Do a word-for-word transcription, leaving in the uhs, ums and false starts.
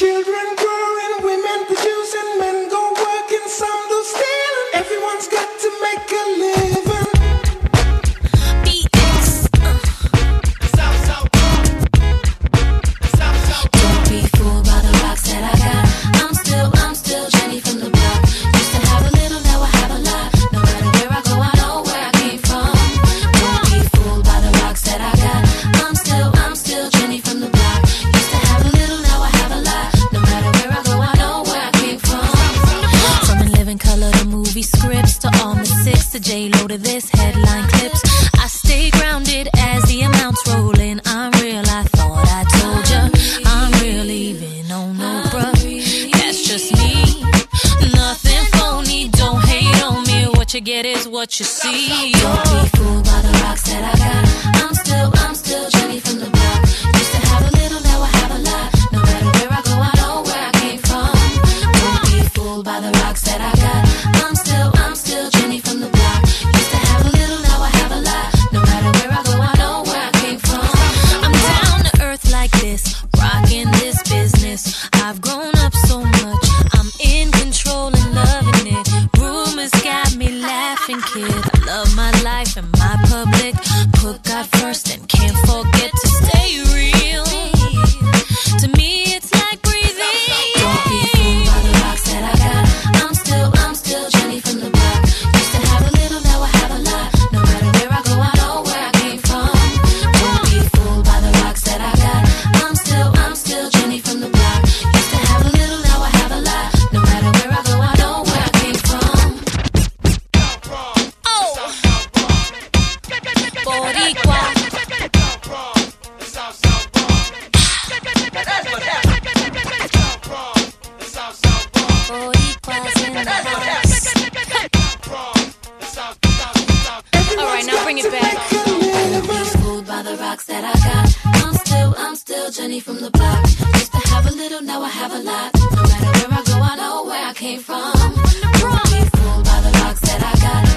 Children growing, women producing, men go working, some do stealing. Everyone's got to make a living. B X. Uh. South, South, South, South. Don't be fooled by the rocks that I got. I'm still, I'm still Jenny from the block. Used to have a little, now I have a lot. No matter where I go, I know where I came from. Don't be fooled by the rocks that I got. I'm still, I'm still Jenny from the block. Used to have a little, now I have a lot. No matter where I go, I know where I came from. From In Living Color to movie scripts to all the six to J-Lo to this headline clips. I stay grounded as the amounts roll in. I'm real, I thought I told ya. I'm real even on no bruh. That's just me. Nothing phony, don't hate on me. What you get is what you see. Don't be fooled by the rocks that I got. I'm still, I'm still Jenny from the block. Used to have a little, now I have a lot. No matter where I go, I know where I came from. Don't be fooled by the rocks that I got. I'm still, I'm still Jenny from the block. Used to have a little, now I have a lot. No matter where I go, I know where I came from. I'm down to earth like this, rocking this business. I've grown up so much, I'm in control and loving it. Rumors got me laughing, kid. I love my life and my public. Put God first and can't forget to stay real. To me, it's like breathing. Don't be fooled by the rocks that I got. I'm still, I'm still Jenny from the block. Used to have a little, now I have a lot. No matter where I go, I know where I came from. Don't be fooled by the rocks that I got. I'm still, I'm still Jenny from the block. Used to have a little, now I have a lot. No matter where I go, I know where I came from. Oh, Boricua. Boricua's in the house. Alright, now bring it back. Fooled by the rocks that I got. I'm still, I'm still Jenny from the block. Used to have a little, now I have a lot. No matter where I go, I know where I came from. Don't be fooled by the rocks that I got.